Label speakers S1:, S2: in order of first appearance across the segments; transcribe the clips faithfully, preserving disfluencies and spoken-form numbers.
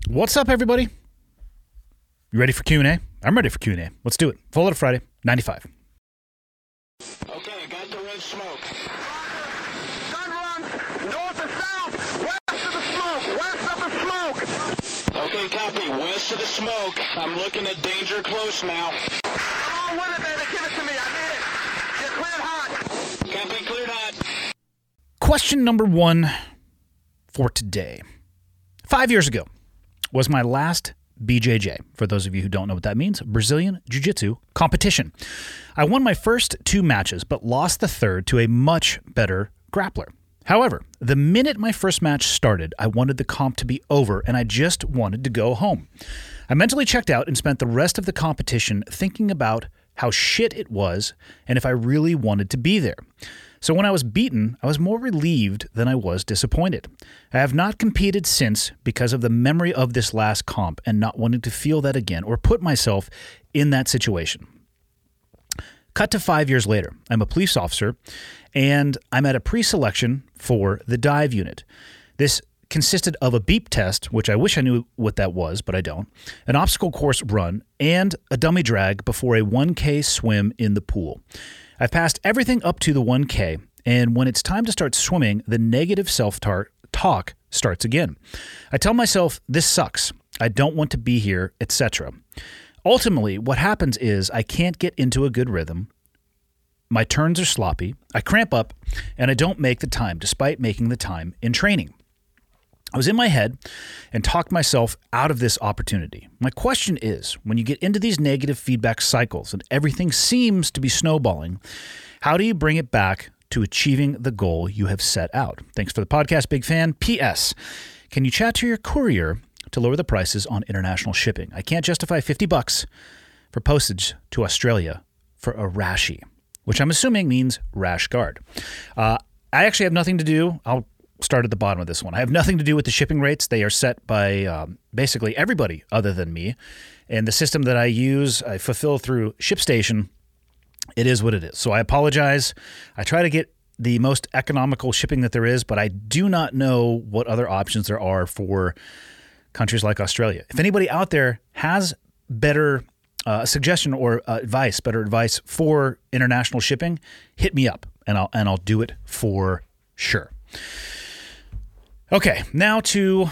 S1: What's up, everybody? You ready for Q and A? I'm ready for Q and A. Let's do it. Full Load Friday, ninety-five.
S2: Okay, I got the red smoke. Gun run, north and south, west of the smoke, west of the smoke. Okay, copy, west of the smoke. I'm looking at danger close now. Come on with it, baby, give it to me, I need it. You're cleared hot. Copy, cleared hot.
S1: Question number one for today. Five years ago was my last B J J. For those of you who don't know what that means, Brazilian Jiu-Jitsu competition. I won my first two matches, but lost the third to a much better grappler. However, the minute my first match started, I wanted the comp to be over, and I just wanted to go home. I mentally checked out and spent the rest of the competition thinking about how shit it was and if I really wanted to be there. So when I was beaten, I was more relieved than I was disappointed. I have not competed since because of the memory of this last comp and not wanting to feel that again or put myself in that situation. Cut to five years later. I'm a police officer, and I'm at a pre-selection for the dive unit. This consisted of a beep test, which I wish I knew what that was, but I don't, an obstacle course run, and a dummy drag before a one K swim in the pool. I've passed everything up to the one K, and when it's time to start swimming, the negative self-talk starts again. I tell myself, this sucks, I don't want to be here, et cetera. Ultimately, what happens is I can't get into a good rhythm, my turns are sloppy, I cramp up, and I don't make the time, despite making the time in training. I was in my head and talked myself out of this opportunity. My question is, when you get into these negative feedback cycles and everything seems to be snowballing, how do you bring it back to achieving the goal you have set out? Thanks for the podcast, big fan. P S. Can you chat to your courier to lower the prices on international shipping? I can't justify fifty bucks for postage to Australia for a rashie, which I'm assuming means rash guard. Uh, I actually have nothing to do. I'll start at the bottom of this one. I have nothing to do with the shipping rates. They are set by um, basically everybody other than me. And the system that I use, I fulfill through ShipStation. It is what it is. So I apologize. I try to get the most economical shipping that there is, but I do not know what other options there are for countries like Australia. If anybody out there has better uh, suggestion or uh, advice, better advice for international shipping, hit me up and I'll and I'll do it for sure. Okay, now to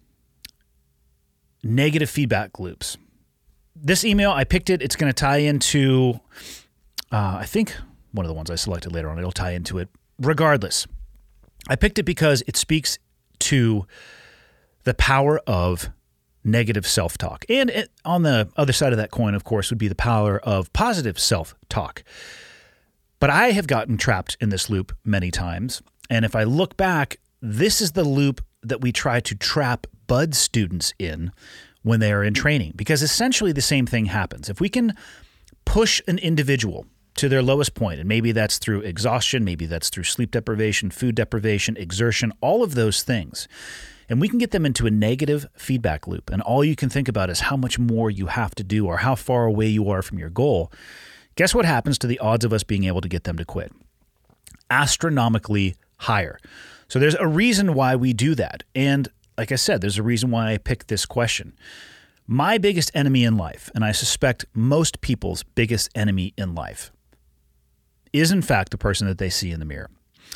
S1: negative feedback loops. This email, I picked it. It's going to tie into, uh, I think, one of the ones I selected later on. It'll tie into it. Regardless, I picked it because it speaks to the power of negative self-talk. And it, on the other side of that coin, of course, would be the power of positive self-talk. But I have gotten trapped in this loop many times. And if I look back, this is the loop that we try to trap bud students in when they are in training, because essentially the same thing happens. If we can push an individual to their lowest point, and maybe that's through exhaustion, maybe that's through sleep deprivation, food deprivation, exertion, all of those things, and we can get them into a negative feedback loop, and all you can think about is how much more you have to do or how far away you are from your goal, guess what happens to the odds of us being able to get them to quit? Astronomically higher. So there's a reason why we do that. And like I said, there's a reason why I picked this question. My biggest enemy in life, and I suspect most people's biggest enemy in life, is in fact the person that they see in the mirror.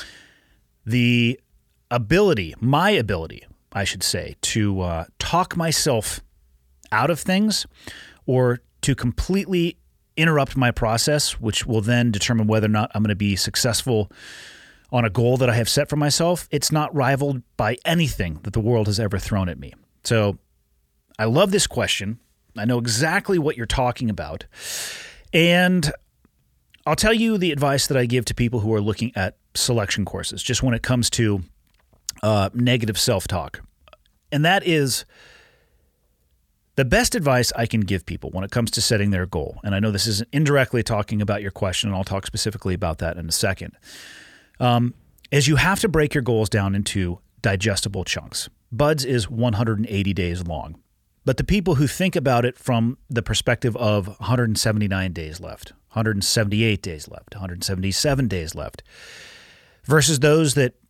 S1: The ability, my ability, I should say, to uh, talk myself out of things or to completely interrupt my process, which will then determine whether or not I'm going to be successful on a goal that I have set for myself, it's not rivaled by anything that the world has ever thrown at me. So I love this question. I know exactly what you're talking about. And I'll tell you the advice that I give to people who are looking at selection courses, just when it comes to uh, negative self-talk. And that is the best advice I can give people when it comes to setting their goal. And I know this is indirectly talking about your question, and I'll talk specifically about that in a second. Um, is you have to break your goals down into digestible chunks. Buds is one hundred eighty days long. But the people who think about it from the perspective of one hundred seventy-nine days left, one hundred seventy-eight days left, one hundred seventy-seven days left, versus those that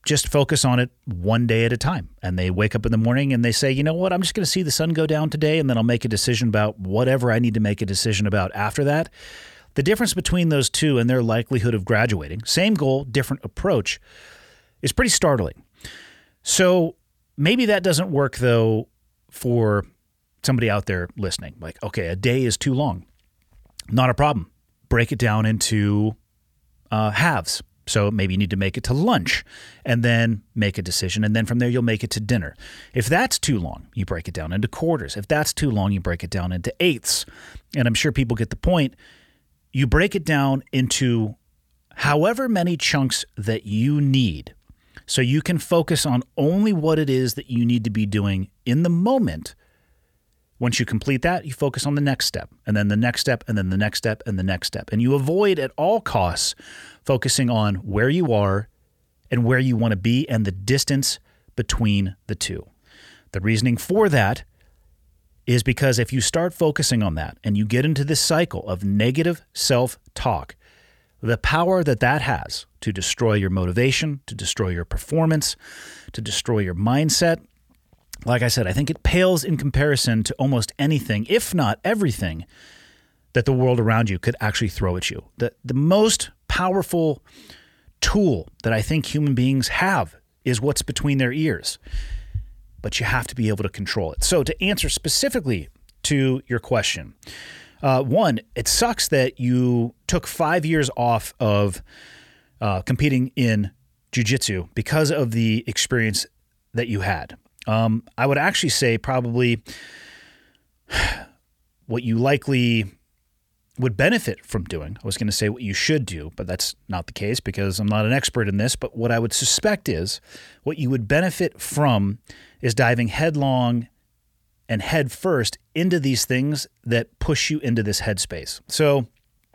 S1: just focus on it one day at a time. And they wake up in the morning and they say, you know what, I'm just going to see the sun go down today, and then I'll make a decision about whatever I need to make a decision about after that. The difference between those two and their likelihood of graduating, same goal, different approach, is pretty startling. So maybe that doesn't work, though, for somebody out there listening. Like, okay, a day is too long. Not a problem. Break it down into uh, halves. So maybe you need to make it to lunch and then make a decision. And then from there, you'll make it to dinner. If that's too long, you break it down into quarters. If that's too long, you break it down into eighths. And I'm sure people get the point. You break it down into however many chunks that you need so you can focus on only what it is that you need to be doing in the moment. Once you complete that, you focus on the next step, and then the next step, and then the next step, and the next step. And you avoid at all costs focusing on where you are and where you want to be and the distance between the two. The reasoning for that is because if you start focusing on that and you get into this cycle of negative self-talk, the power that that has to destroy your motivation, to destroy your performance, to destroy your mindset, like I said, I think it pales in comparison to almost anything, if not everything, that the world around you could actually throw at you. The, the most powerful tool that I think human beings have is what's between their ears. But you have to be able to control it. So to answer specifically to your question, uh, one, it sucks that you took five years off of uh, competing in jiu-jitsu because of the experience that you had. Um, I would actually say probably what you likely would benefit from doing. I was going to say what you should do, but that's not the case because I'm not an expert in this. But what I would suspect is what you would benefit from is diving headlong and head first into these things that push you into this headspace. So,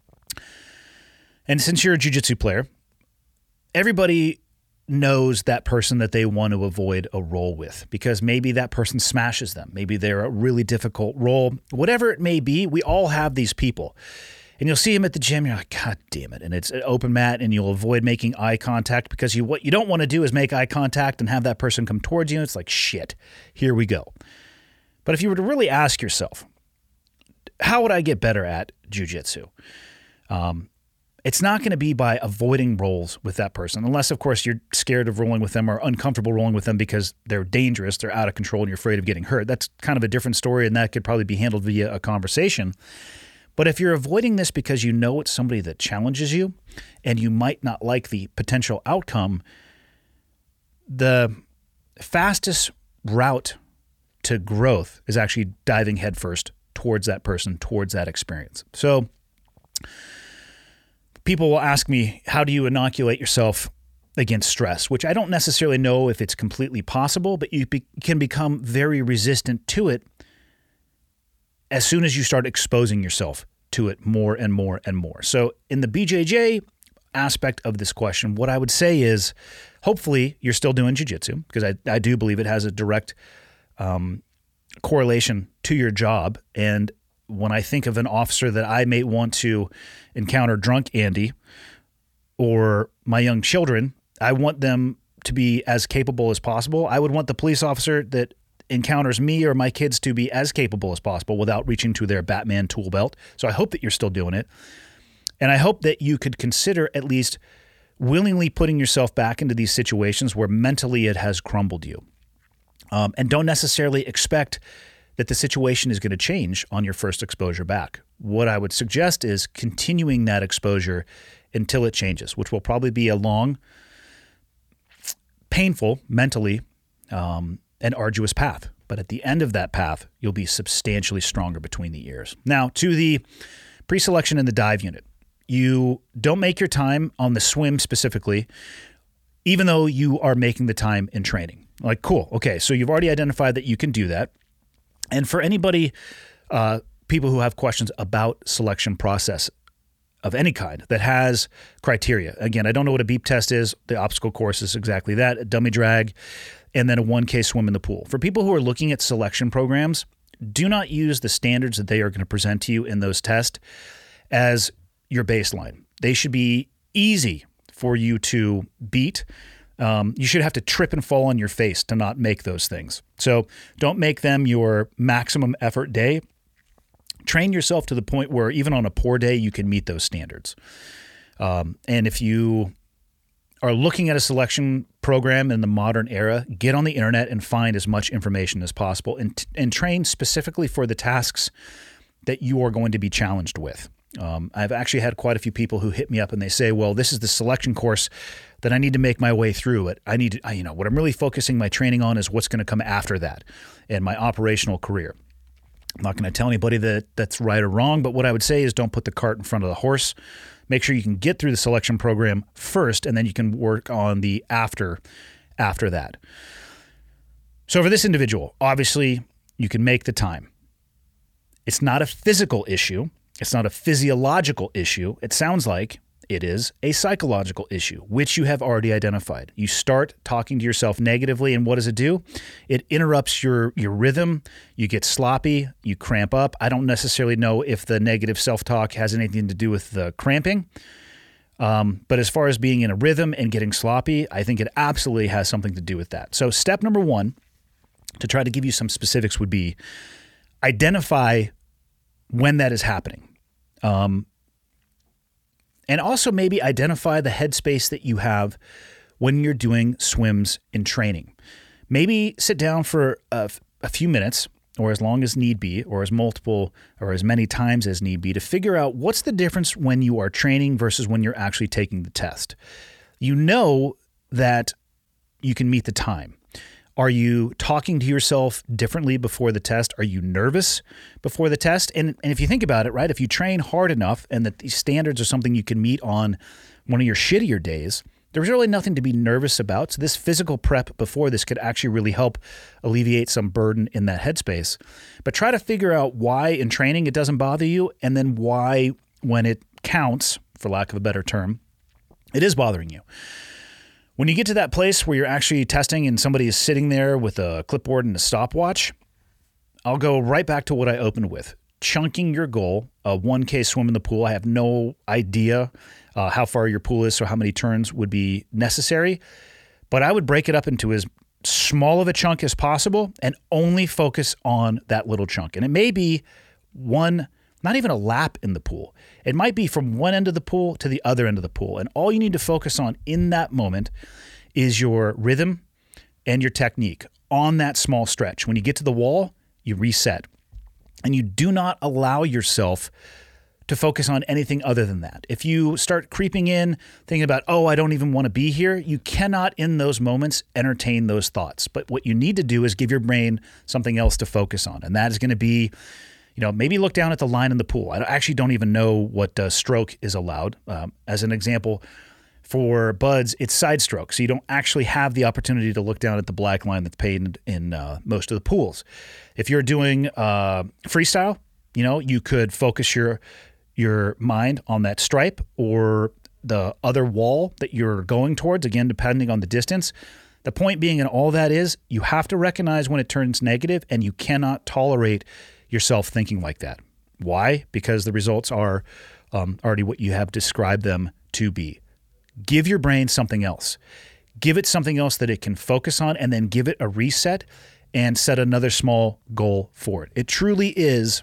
S1: and since you're a jiu-jitsu player, everybody knows that person that they want to avoid a roll with because maybe that person smashes them. Maybe they're a really difficult roll. Whatever it may be, we all have these people. And you'll see them at the gym, you're like, God damn it. And it's an open mat and you'll avoid making eye contact because you what you don't want to do is make eye contact and have that person come towards you. It's like, shit, here we go. But if you were to really ask yourself, how would I get better at jiu-jitsu? Um, It's not going to be by avoiding rolls with that person, unless, of course, you're scared of rolling with them or uncomfortable rolling with them because they're dangerous, they're out of control, and you're afraid of getting hurt. That's kind of a different story, and that could probably be handled via a conversation. But if you're avoiding this because you know it's somebody that challenges you and you might not like the potential outcome, the fastest route to growth is actually diving headfirst towards that person, towards that experience. So people will ask me, how do you inoculate yourself against stress? Which I don't necessarily know if it's completely possible, but you be- can become very resistant to it as soon as you start exposing yourself to it more and more and more. So in the B J J aspect of this question, what I would say is hopefully you're still doing jiu-jitsu because I, I do believe it has a direct um, correlation to your job. And when I think of an officer that I may want to encounter drunk Andy or my young children, I want them to be as capable as possible. I would want the police officer that encounters me or my kids to be as capable as possible without reaching to their Batman tool belt. So I hope that you're still doing it. And I hope that you could consider at least willingly putting yourself back into these situations where mentally it has crumbled you. Um, and don't necessarily expect that the situation is going to change on your first exposure back. What I would suggest is continuing that exposure until it changes, which will probably be a long, painful, mentally, um, and arduous path. But at the end of that path, you'll be substantially stronger between the ears. Now, to the pre-selection and the dive unit, you don't make your time on the swim specifically, even though you are making the time in training. Like, cool. Okay, so you've already identified that you can do that. And for anybody, uh, people who have questions about selection process of any kind that has criteria. Again, I don't know what a beep test is. The obstacle course is exactly that, a dummy drag, and then a one K swim in the pool. For people who are looking at selection programs, do not use the standards that they are going to present to you in those tests as your baseline. They should be easy for you to beat Um, you should have to trip and fall on your face to not make those things. So don't make them your maximum effort day. Train yourself to the point where even on a poor day, you can meet those standards. Um, and if you are looking at a selection program in the modern era, get on the internet and find as much information as possible and, and train specifically for the tasks that you are going to be challenged with. Um, I've actually had quite a few people who hit me up and they say, well, this is the selection course that I need to make my way through it. I need to, I, you know, what I'm really focusing my training on is what's going to come after that in my operational career. I'm not going to tell anybody that that's right or wrong, but what I would say is don't put the cart in front of the horse. Make sure you can get through the selection program first, and then you can work on the after, after that. So for this individual, obviously you can make the time. It's not a physical issue. It's not a physiological issue. It sounds like it is a psychological issue, which you have already identified. You start talking to yourself negatively, and what does it do? It interrupts your, your rhythm. You get sloppy. You cramp up. I don't necessarily know if the negative self-talk has anything to do with the cramping, um, but as far as being in a rhythm and getting sloppy, I think it absolutely has something to do with that. So step number one, to try to give you some specifics, would be identify when that is happening. Um, And also maybe identify the headspace that you have when you're doing swims in training. Maybe sit down for a, a few minutes, or as long as need be, or as multiple or as many times as need be, to figure out what's the difference when you are training versus when you're actually taking the test. You know that you can meet the time. Are you talking to yourself differently before the test? Are you nervous before the test? And, and if you think about it, right, if you train hard enough and that these standards are something you can meet on one of your shittier days, there's really nothing to be nervous about. So this physical prep before this could actually really help alleviate some burden in that headspace. But try to figure out why in training it doesn't bother you, and then why when it counts, for lack of a better term, it is bothering you. When you get to that place where you're actually testing and somebody is sitting there with a clipboard and a stopwatch, I'll go right back to what I opened with. Chunking your goal, a one K swim in the pool. I have no idea uh, how far your pool is, so how many turns would be necessary. But I would break it up into as small of a chunk as possible and only focus on that little chunk. And it may be one, not even a lap in the pool. It might be from one end of the pool to the other end of the pool. And all you need to focus on in that moment is your rhythm and your technique on that small stretch. When you get to the wall, you reset. And you do not allow yourself to focus on anything other than that. If you start creeping in, thinking about, oh, I don't even want to be here, you cannot in those moments entertain those thoughts. But what you need to do is give your brain something else to focus on. And that is going to be, you know, maybe look down at the line in the pool. I actually don't even know what uh, stroke is allowed. Um, as an example, for buds, it's side stroke. So you don't actually have the opportunity to look down at the black line that's painted in uh, most of the pools. If you're doing uh, freestyle, you know, you could focus your your mind on that stripe or the other wall that you're going towards, again, depending on the distance. The point being in all that is you have to recognize when it turns negative, and you cannot tolerate yourself thinking like that. Why? Because the results are um, already what you have described them to be. Give your brain something else. Give it something else that it can focus on, and then give it a reset and set another small goal for it. It truly is,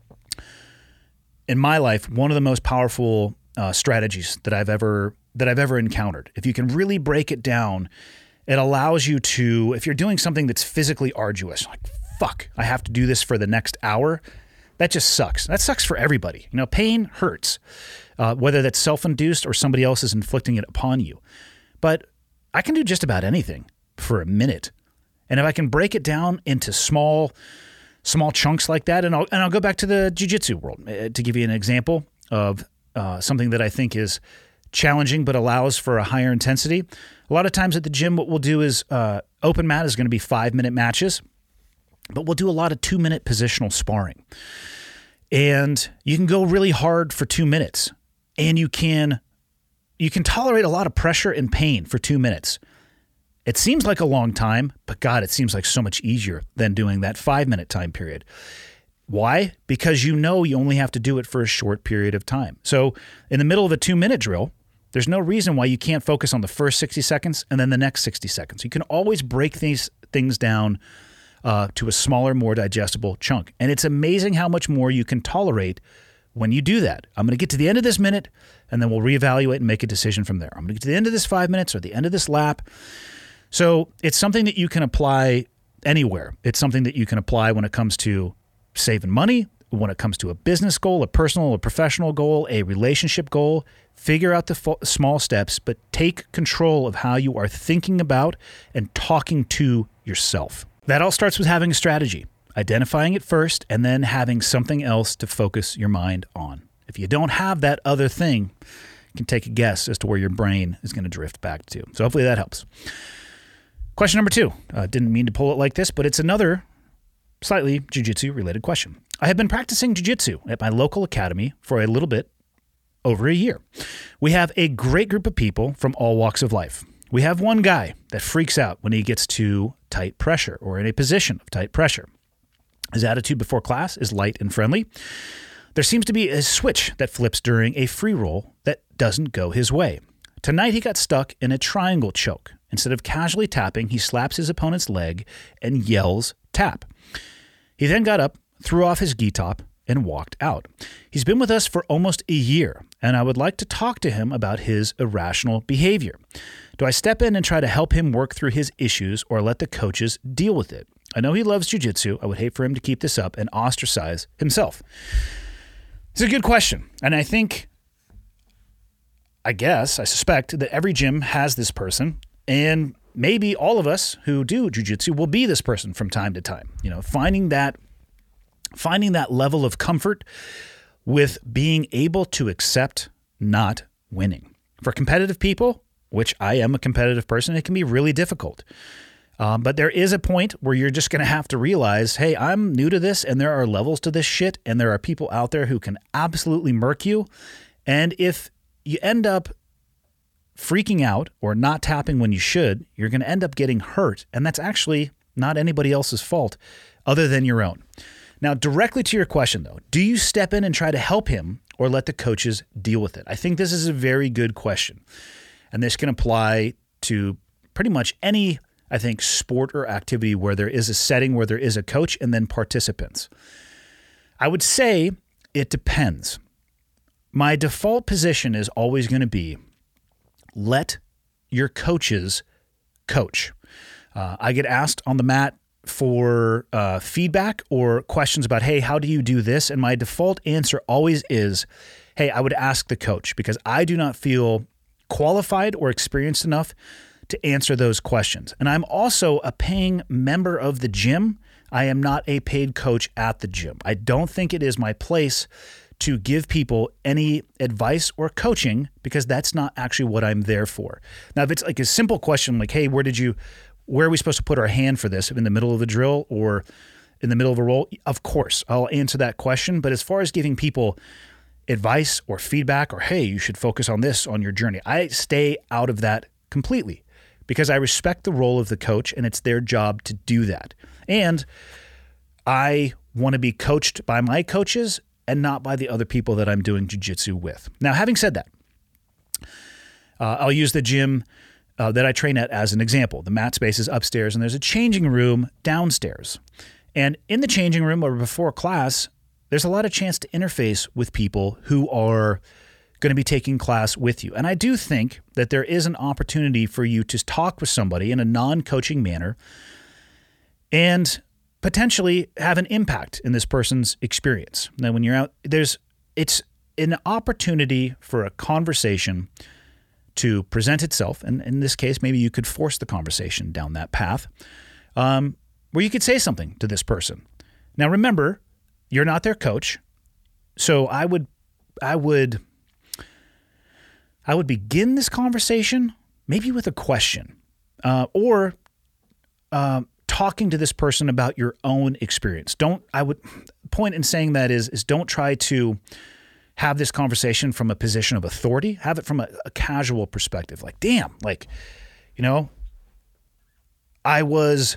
S1: in my life, one of the most powerful uh, strategies that I've ever that I've ever encountered. If you can really break it down, it allows you to, if you're doing something that's physically arduous, like, fuck, I have to do this for the next hour, that just sucks. That sucks for everybody. You know, pain hurts, uh, whether that's self-induced or somebody else is inflicting it upon you. But I can do just about anything for a minute. And if I can break it down into small small chunks like that, and I'll, and I'll go back to the jiu-jitsu world uh, to give you an example of uh, something that I think is challenging but allows for a higher intensity. A lot of times at the gym, what we'll do is uh, open mat is going to be five-minute matches, but we'll do a lot of two-minute positional sparring. And you can go really hard for two minutes, and you can you can tolerate a lot of pressure and pain for two minutes. It seems like a long time, but God, it seems like so much easier than doing that five-minute time period. Why? Because you know you only have to do it for a short period of time. So in the middle of a two-minute drill, There's no reason why you can't focus on the first sixty seconds and then the next sixty seconds. You can always break these things down uh, to a smaller, more digestible chunk. And it's amazing how much more you can tolerate when you do that. I'm going to get to the end of this minute, and then we'll reevaluate and make a decision from there. I'm going to get to the end of this five minutes or the end of this lap. So it's something that you can apply anywhere. It's something that you can apply when it comes to saving money, when it comes to a business goal, a personal, a professional goal, a relationship goal. Figure out the fo- small steps, but take control of how you are thinking about and talking to yourself. That all starts with having a strategy, identifying it first, and then having something else to focus your mind on. If you don't have that other thing, you can take a guess as to where your brain is going to drift back to. So hopefully that helps. Question number two. Uh, didn't mean to pull it like this, but it's another slightly jiu-jitsu related question. I have been practicing jiu-jitsu at my local academy for a little bit over a year. We have a great group of people from all walks of life. We have one guy that freaks out when he gets to tight pressure or in a position of tight pressure. His attitude before class is light and friendly. There seems to be a switch that flips during a free roll that doesn't go his way. Tonight he got stuck in a triangle choke. Instead of casually tapping, he slaps his opponent's leg and yells, "Tap." He then got up, threw off his gi top, and walked out. He's been with us for almost a year, and I would like to talk to him about his irrational behavior. Do I step in and try to help him work through his issues or let the coaches deal with it? I know he loves jiu-jitsu. I would hate for him to keep this up and ostracize himself. It's a good question, and I think, I guess, I suspect that every gym has this person, and maybe all of us who do jiu-jitsu will be this person from time to time. You know, finding that Finding that level of comfort with being able to accept not winning. For competitive people, which I am a competitive person, it can be really difficult. Um, but there is a point where you're just going to have to realize, hey, I'm new to this and there are levels to this shit and there are people out there who can absolutely murk you. And if you end up freaking out or not tapping when you should, you're going to end up getting hurt. And that's actually not anybody else's fault other than your own. Now, directly to your question, though, do you step in and try to help him or let the coaches deal with it? I think this is a very good question. And this can apply to pretty much any, I think, sport or activity where there is a setting where there is a coach and then participants. I would say it depends. My default position is always going to be let your coaches coach. Uh, I get asked on the mat for uh, feedback or questions about, hey, how do you do this? And my default answer always is, hey, I would ask the coach because I do not feel qualified or experienced enough to answer those questions. And I'm also a paying member of the gym. I am not a paid coach at the gym. I don't think it is my place to give people any advice or coaching because that's not actually what I'm there for. Now, if it's like a simple question like, hey, where did you... Where are we supposed to put our hand for this? In the middle of a drill or in the middle of a roll? Of course, I'll answer that question. But as far as giving people advice or feedback or, hey, you should focus on this on your journey, I stay out of that completely because I respect the role of the coach and it's their job to do that. And I want to be coached by my coaches and not by the other people that I'm doing jiu-jitsu with. Now, having said that, uh, I'll use the gym Uh, that I train at as an example. The mat space is upstairs and there's a changing room downstairs. And in the changing room or before class, there's a lot of chance to interface with people who are going to be taking class with you. And I do think that there is an opportunity for you to talk with somebody in a non-coaching manner and potentially have an impact in this person's experience. Now, when you're out, there's it's an opportunity for a conversation to present itself, and in this case, maybe you could force the conversation down that path, um, where you could say something to this person. Now, remember, you're not their coach, so I would, I would, I would begin this conversation maybe with a question, uh, or uh, talking to this person about your own experience. Don't. I would point in saying that is is don't try to have this conversation from a position of authority. Have it from a, a casual perspective. Like, damn, like, you know, I was,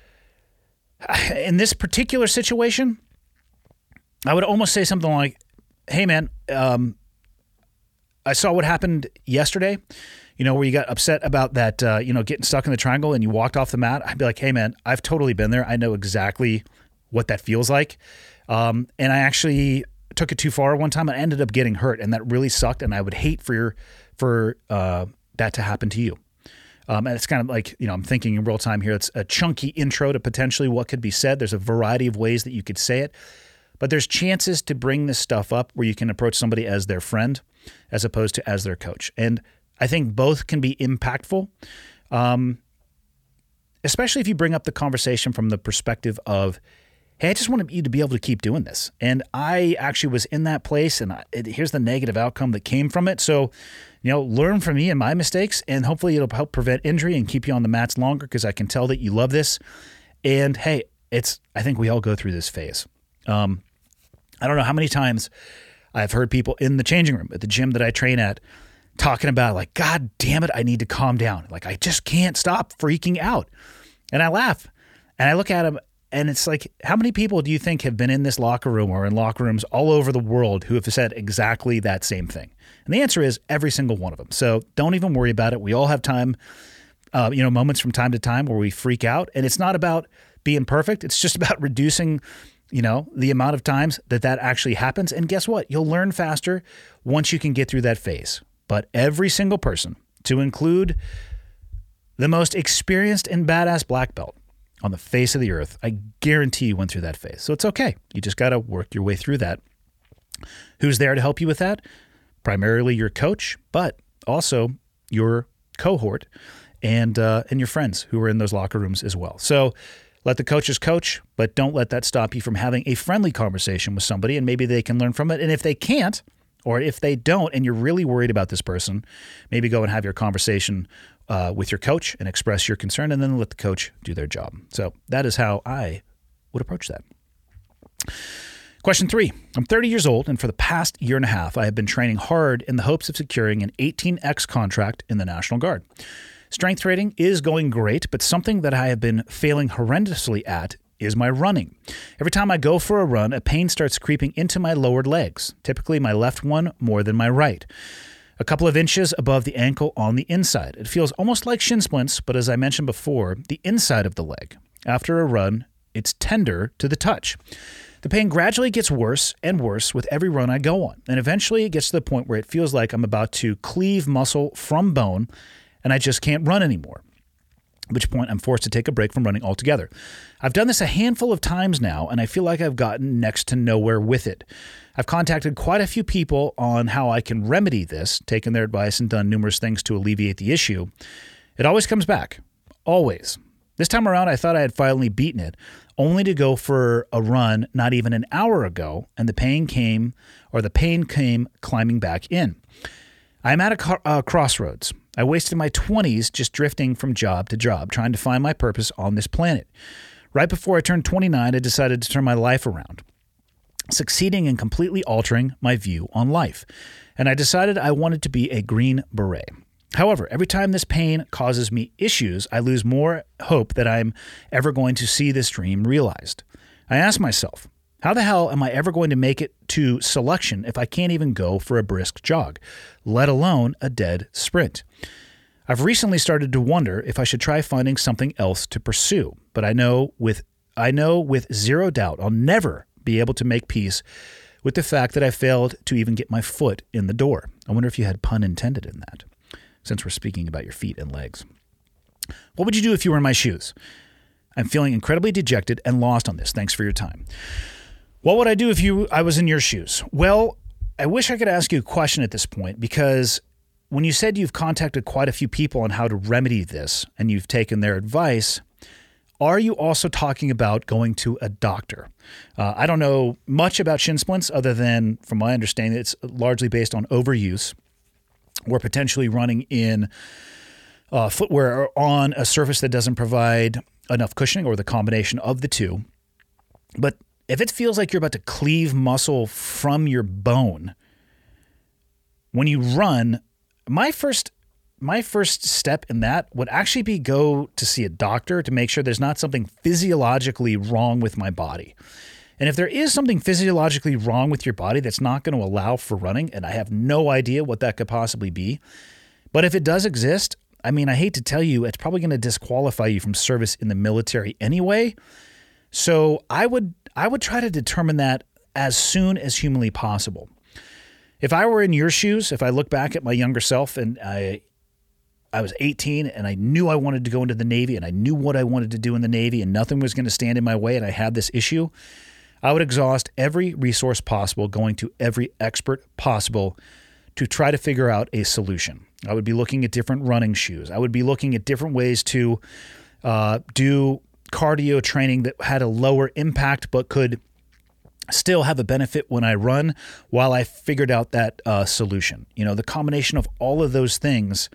S1: in this particular situation, I would almost say something like, hey man, um, I saw what happened yesterday, you know, where you got upset about that, uh, you know, getting stuck in the triangle and you walked off the mat. I'd be like, hey, man, I've totally been there. I know exactly what that feels like. Um, and I actually took it too far one time. I ended up getting hurt, and that really sucked. And I would hate for your, for uh, that to happen to you. Um, and it's kind of like, you know, I'm thinking in real time here. It's a chunky intro to potentially what could be said. There's a variety of ways that you could say it. But there's chances to bring this stuff up where you can approach somebody as their friend as opposed to as their coach. And I think both can be impactful, um, especially if you bring up the conversation from the perspective of, hey, I just want you to be able to keep doing this. And I actually was in that place, and I, it, here's the negative outcome that came from it. So, you know, learn from me and my mistakes, and hopefully it'll help prevent injury and keep you on the mats longer because I can tell that you love this. And, hey, it's I think we all go through this phase. Um, I don't know how many times I've heard people in the changing room at the gym that I train at talking about like, God damn it, I need to calm down. Like, I just can't stop freaking out. And I laugh and I look at them and it's like, how many people do you think have been in this locker room or in locker rooms all over the world who have said exactly that same thing? And the answer is every single one of them. So don't even worry about it. We all have time, uh, you know, moments from time to time where we freak out, and it's not about being perfect. It's just about reducing, you know, the amount of times that that actually happens. And guess what? You'll learn faster once you can get through that phase. But every single person, to include the most experienced and badass black belt on the face of the earth, I guarantee you went through that phase. So it's okay. You just got to work your way through that. Who's there to help you with that? Primarily your coach, but also your cohort and uh, and your friends who are in those locker rooms as well. So let the coaches coach, but don't let that stop you from having a friendly conversation with somebody, and maybe they can learn from it. And if they can't, or if they don't, and you're really worried about this person, maybe go and have your conversation uh, with your coach and express your concern, and then let the coach do their job. So that is how I would approach that. Question three. I'm thirty years old, and for the past year and a half, I have been training hard in the hopes of securing an eighteen X contract in the National Guard. Strength training is going great, but something that I have been failing horrendously at is my running. Every time I go for a run, a pain starts creeping into my lower legs, typically my left one more than my right. A couple of inches above the ankle on the inside. It feels almost like shin splints, but as I mentioned before, the inside of the leg. After a run, it's tender to the touch. The pain gradually gets worse and worse with every run I go on, and eventually it gets to the point where it feels like I'm about to cleave muscle from bone, and I just can't run anymore, at which point I'm forced to take a break from running altogether. I've done this a handful of times now, and I feel like I've gotten next to nowhere with it. I've contacted quite a few people on how I can remedy this, taken their advice and done numerous things to alleviate the issue. It always comes back. Always. This time around, I thought I had finally beaten it, only to go for a run not even an hour ago, and the pain came, or the pain came climbing back in. I'm at a car, uh, crossroads. I wasted my twenties just drifting from job to job, trying to find my purpose on this planet. Right before I turned twenty-nine, I decided to turn my life around, succeeding in completely altering my view on life. And I decided I wanted to be a Green Beret. However, every time this pain causes me issues, I lose more hope that I'm ever going to see this dream realized. I ask myself, how the hell am I ever going to make it to selection if I can't even go for a brisk jog, let alone a dead sprint? I've recently started to wonder if I should try finding something else to pursue, but I know with I know with zero doubt I'll never be able to make peace with the fact that I failed to even get my foot in the door. I wonder if you had pun intended in that, since we're speaking about your feet and legs. What would you do if you were in my shoes? I'm feeling incredibly dejected and lost on this. Thanks for your time. What would I do if you I was in your shoes? Well, I wish I could ask you a question at this point, because when you said you've contacted quite a few people on how to remedy this and you've taken their advice, are you also talking about going to a doctor? Uh, I don't know much about shin splints other than, from my understanding, it's largely based on overuse or potentially running in uh, footwear or on a surface that doesn't provide enough cushioning, or the combination of the two. But if it feels like you're about to cleave muscle from your bone when you run, my first my first step in that would actually be go to see a doctor to make sure there's not something physiologically wrong with my body. And if there is something physiologically wrong with your body that's not going to allow for running, and I have no idea what that could possibly be, but if it does exist, I mean, I hate to tell you, it's probably going to disqualify you from service in the military anyway. So I would I would try to determine that as soon as humanly possible. If I were in your shoes, if I look back at my younger self and I I was eighteen and I knew I wanted to go into the Navy and I knew what I wanted to do in the Navy and nothing was going to stand in my way and I had this issue, I would exhaust every resource possible, going to every expert possible to try to figure out a solution. I would be looking at different running shoes. I would be looking at different ways to uh, do cardio training that had a lower impact but could still have a benefit when I run while I figured out that uh, solution. You know, the combination of all of those things.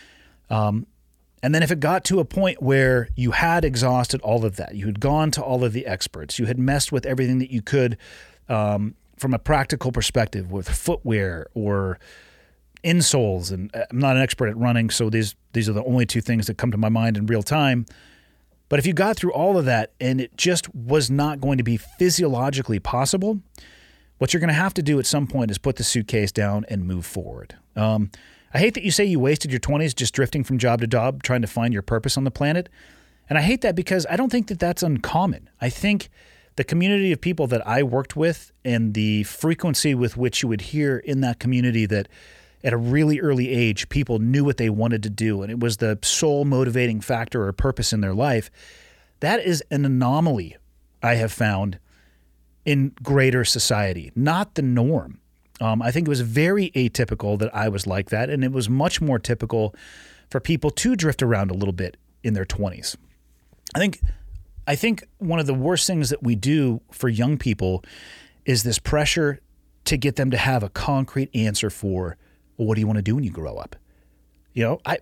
S1: Um, and then if it got to a point where you had exhausted all of that, you had gone to all of the experts, you had messed with everything that you could um, from a practical perspective with footwear or insoles, and I'm not an expert at running, so these these are the only two things that come to my mind in real time. But if you got through all of that and it just was not going to be physiologically possible, what you're going to have to do at some point is put the suitcase down and move forward. Um, I hate that you say you wasted your twenties just drifting from job to job trying to find your purpose on the planet. And I hate that because I don't think that that's uncommon. I think the community of people that I worked with and the frequency with which you would hear in that community that at a really early age, people knew what they wanted to do, and it was the sole motivating factor or purpose in their life. That is an anomaly I have found in greater society, not the norm. Um, I think it was very atypical that I was like that, and it was much more typical for people to drift around a little bit in their twenties. I think, I think one of the worst things that we do for young people is this pressure to get them to have a concrete answer for, well, what do you want to do when you grow up? You know, I.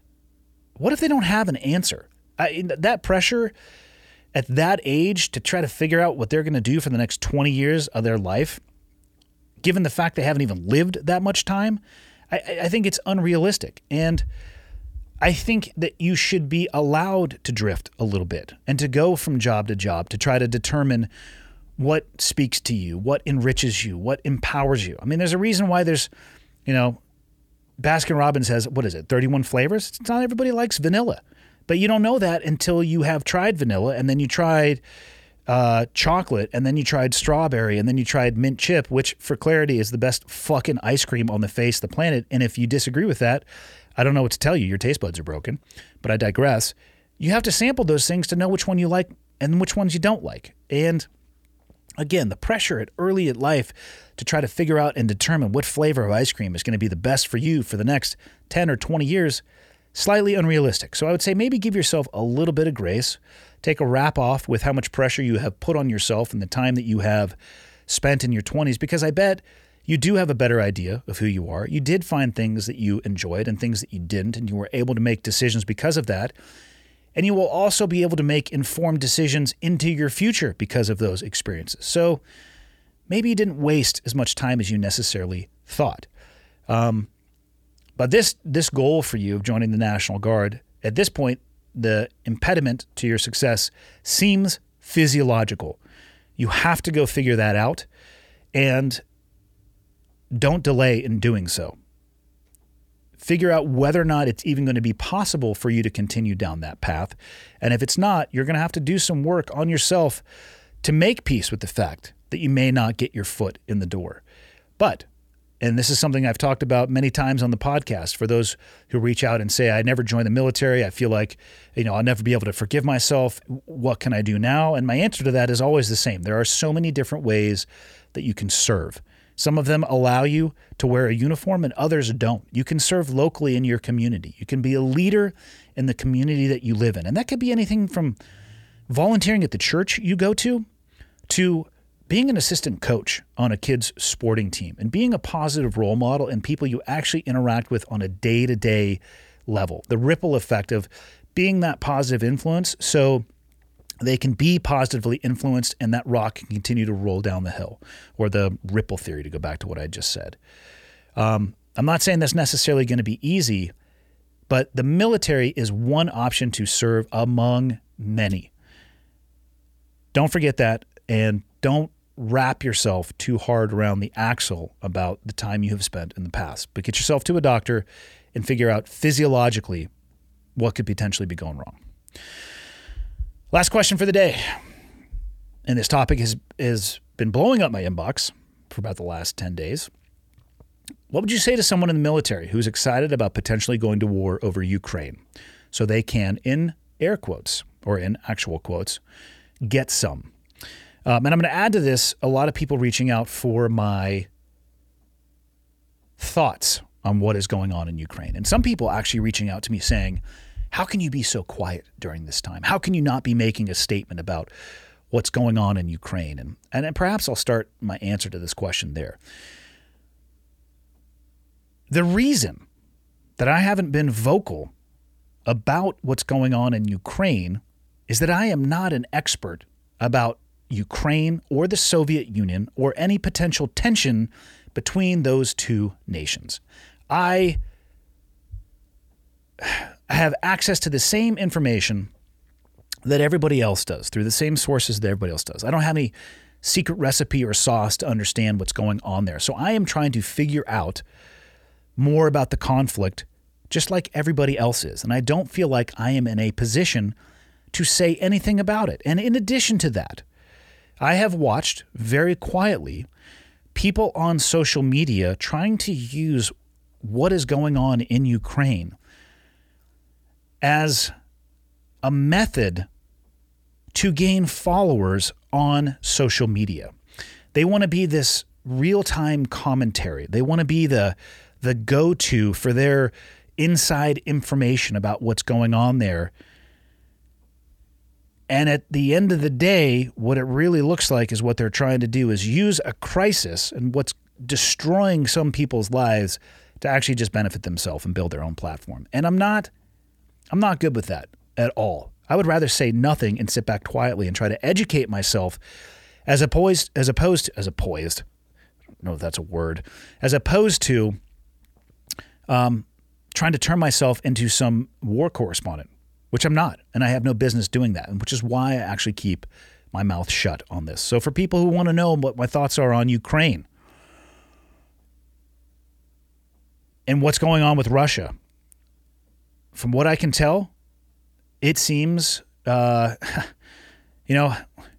S1: What if they don't have an answer? I, that pressure at that age to try to figure out what they're going to do for the next twenty years of their life, given the fact they haven't even lived that much time, I, I think it's unrealistic. And I think that you should be allowed to drift a little bit and to go from job to job to try to determine what speaks to you, what enriches you, what empowers you. I mean, there's a reason why there's, you know, Baskin Robbins has, what is it, thirty-one flavors? It's not everybody likes vanilla. But you don't know that until you have tried vanilla, and then you tried uh, chocolate, and then you tried strawberry, and then you tried mint chip, which, for clarity, is the best fucking ice cream on the face of the planet. And if you disagree with that, I don't know what to tell you. Your taste buds are broken. But I digress. You have to sample those things to know which one you like and which ones you don't like. And again, the pressure at early in life to try to figure out and determine what flavor of ice cream is going to be the best for you for the next ten or twenty years, slightly unrealistic. So I would say maybe give yourself a little bit of grace. Take a wrap off with how much pressure you have put on yourself and the time that you have spent in your twenties, because I bet you do have a better idea of who you are. You did find things that you enjoyed and things that you didn't, and you were able to make decisions because of that. And you will also be able to make informed decisions into your future because of those experiences. So maybe you didn't waste as much time as you necessarily thought. Um, but this this goal for you of joining the National Guard, at this point, the impediment to your success seems physiological. You have to go figure that out, and don't delay in doing so. Figure out whether or not it's even going to be possible for you to continue down that path. And if it's not, you're going to have to do some work on yourself to make peace with the fact that you may not get your foot in the door. But, and this is something I've talked about many times on the podcast, for those who reach out and say, I never joined the military, I feel like, you know, I'll never be able to forgive myself. What can I do now? And my answer to that is always the same. There are so many different ways that you can serve. Some of them allow you to wear a uniform and others don't. You can serve locally in your community. You can be a leader in the community that you live in. And that could be anything from volunteering at the church you go to, to being an assistant coach on a kid's sporting team and being a positive role model and people you actually interact with on a day-to-day level. The ripple effect of being that positive influence so they can be positively influenced and that rock can continue to roll down the hill, or the ripple theory, to go back to what I just said. Um, I'm not saying that's necessarily going to be easy, but the military is one option to serve among many. Don't forget that, and don't wrap yourself too hard around the axle about the time you have spent in the past, but get yourself to a doctor and figure out physiologically what could potentially be going wrong. Last question for the day. And this topic has, has been blowing up my inbox for about the last ten days. What would you say to someone in the military who's excited about potentially going to war over Ukraine so they can, in air quotes or in actual quotes, get some? Um, and I'm going to add to this a lot of people reaching out for my thoughts on what is going on in Ukraine. And some people actually reaching out to me saying, how can you be so quiet during this time? How can you not be making a statement about what's going on in Ukraine? And, and perhaps I'll start my answer to this question there. The reason that I haven't been vocal about what's going on in Ukraine is that I am not an expert about Ukraine or the Soviet Union or any potential tension between those two nations. I have access to the same information that everybody else does through the same sources that everybody else does. I don't have any secret recipe or sauce to understand what's going on there. So I am trying to figure out more about the conflict just like everybody else is. And I don't feel like I am in a position to say anything about it. And in addition to that, I have watched very quietly people on social media trying to use what is going on in Ukraine as a method to gain followers on social media. They want to be this real-time commentary. They want to be the the go-to for their inside information about what's going on there. And at the end of the day, what it really looks like is what they're trying to do is use a crisis and what's destroying some people's lives to actually just benefit themselves and build their own platform. And I'm not I'm not good with that at all. I would rather say nothing and sit back quietly and try to educate myself as opposed as opposed to, as opposed. I don't know if that's a word. As opposed to um, trying to turn myself into some war correspondent, which I'm not, and I have no business doing that, which is why I actually keep my mouth shut on this. So for people who want to know what my thoughts are on Ukraine and what's going on with Russia, from what I can tell, it seems, uh, you know,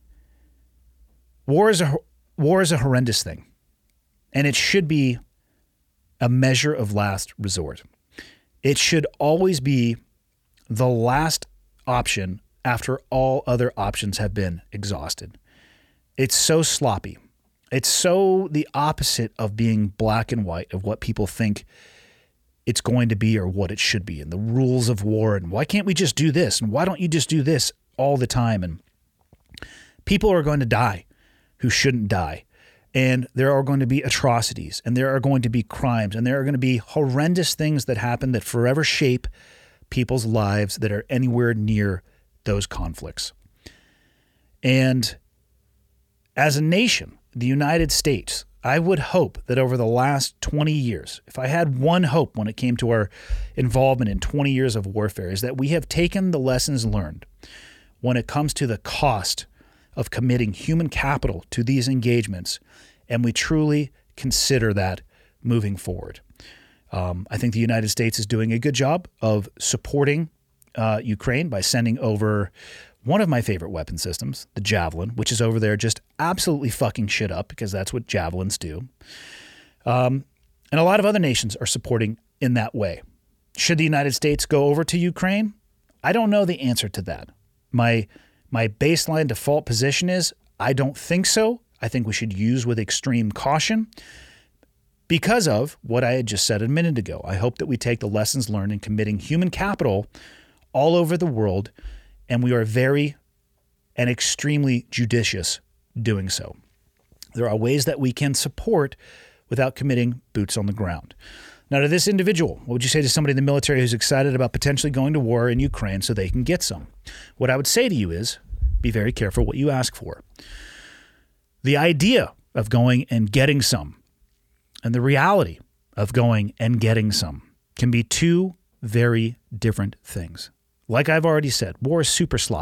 S1: war is a war is a horrendous thing, and it should be a measure of last resort. It should always be the last option after all other options have been exhausted. It's so sloppy. It's so the opposite of being black and white of what people think it's going to be or what it should be and the rules of war and why can't we just do this and why don't you just do this all the time? And people are going to die who shouldn't die. And there are going to be atrocities and there are going to be crimes and there are going to be horrendous things that happen that forever shape people's lives that are anywhere near those conflicts. And as a nation, the United States, I would hope that over the last twenty years, if I had one hope when it came to our involvement in twenty years of warfare, is that we have taken the lessons learned when it comes to the cost of committing human capital to these engagements, and we truly consider that moving forward. Um, I think the United States is doing a good job of supporting uh, Ukraine by sending over one of my favorite weapon systems, the Javelin, which is over there just absolutely fucking shit up because that's what Javelins do. Um, and a lot of other nations are supporting in that way. Should the United States go over to Ukraine? I don't know the answer to that. My my baseline default position is I don't think so. I think we should use with extreme caution because of what I had just said a minute ago. I hope that we take the lessons learned in committing human capital all over the world, and we are very and extremely judicious doing so. There are ways that we can support without committing boots on the ground. Now, to this individual, what would you say to somebody in the military who's excited about potentially going to war in Ukraine so they can get some? What I would say to you is be very careful what you ask for. The idea of going and getting some and the reality of going and getting some can be two very different things. Like I've already said, war is super sloppy.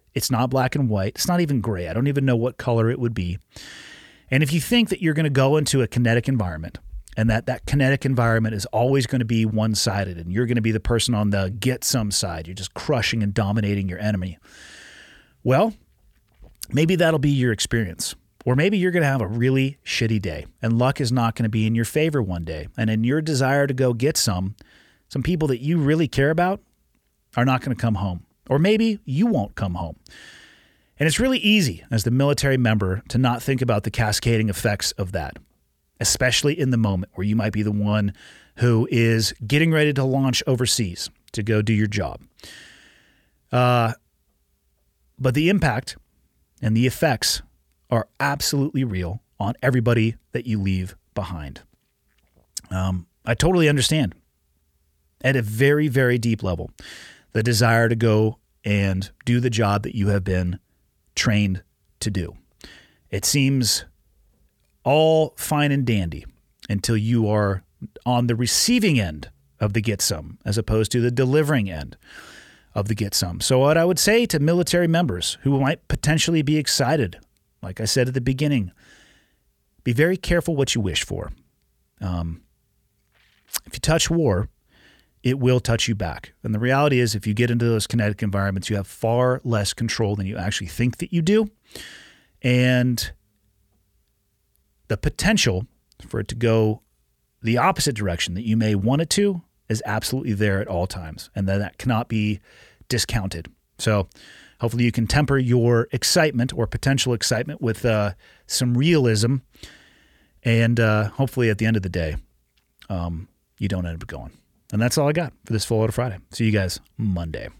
S1: It's not black and white. It's not even gray. I don't even know what color it would be. And if you think that you're going to go into a kinetic environment and that that kinetic environment is always going to be one-sided and you're going to be the person on the get some side, you're just crushing and dominating your enemy, well, maybe that'll be your experience. Or maybe you're going to have a really shitty day and luck is not going to be in your favor one day. And in your desire to go get some, some people that you really care about are not going to come home. Or maybe you won't come home. And it's really easy as the military member to not think about the cascading effects of that, especially in the moment where you might be the one who is getting ready to launch overseas to go do your job. Uh, but the impact and the effects are absolutely real on everybody that you leave behind. Um, I totally understand at a very, very deep level the desire to go and do the job that you have been trained to do. It seems all fine and dandy until you are on the receiving end of the get some as opposed to the delivering end of the get some. So what I would say to military members who might potentially be excited, like I said at the beginning, be very careful what you wish for. Um, if you touch war, it will touch you back. And the reality is if you get into those kinetic environments, you have far less control than you actually think that you do. And the potential for it to go the opposite direction that you may want it to is absolutely there at all times. And that, that cannot be discounted. So hopefully you can temper your excitement or potential excitement with uh, some realism. And uh, hopefully at the end of the day, um, you don't end up going. And that's all I got for this Full Auto Friday. See you guys Monday.